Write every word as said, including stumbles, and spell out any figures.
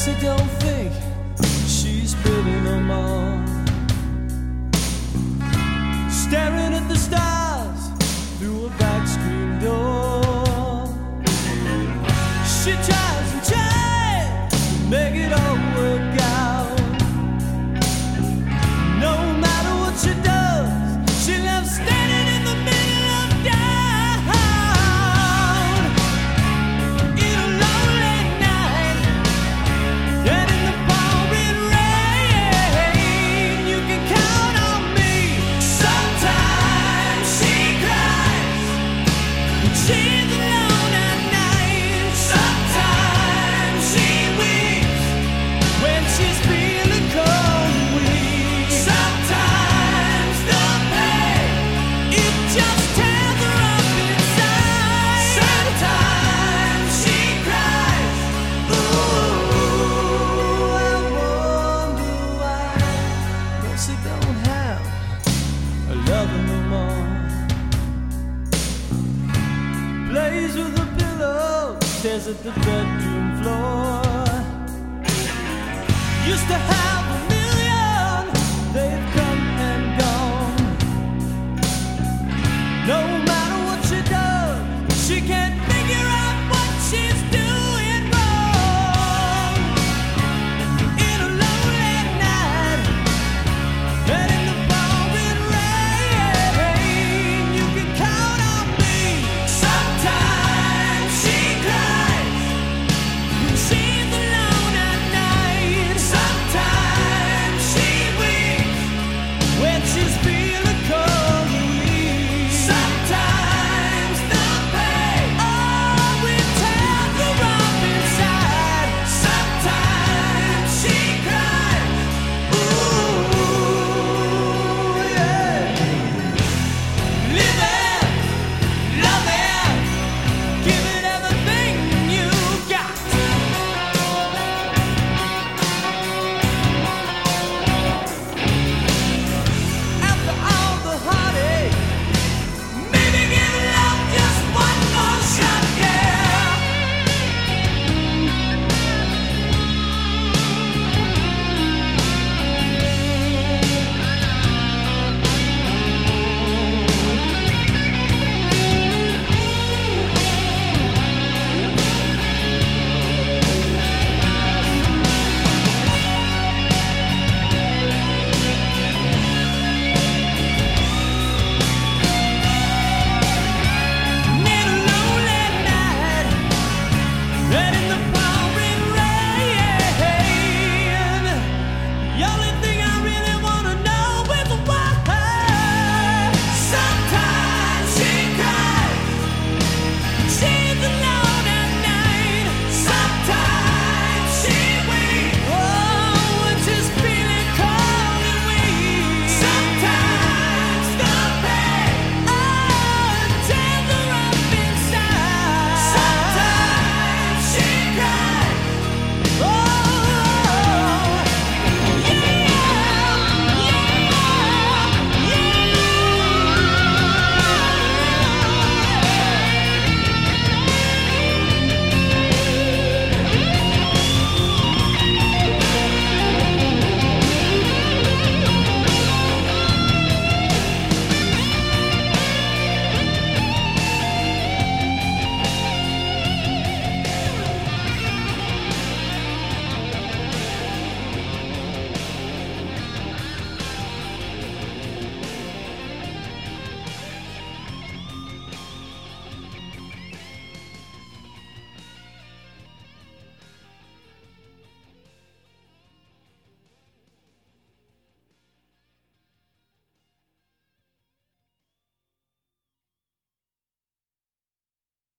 Mercy don't think she's pretty no more. Staring at the stars through a back screen door. She tries and tries to make it all work out. No matter what she does, she loves standing in the middle of town. In a lonely night and in the pouring rain, you can count on me. Sometimes she cries, she's alone at night. Sometimes she weeps when she's feeling cold and weak. Sometimes the pain, it just tears her up inside. Sometimes she cries. Ooh, I wonder why Mercy don't have a lover no more. Plays with the pillow, stares at the bedroom floor. Used to have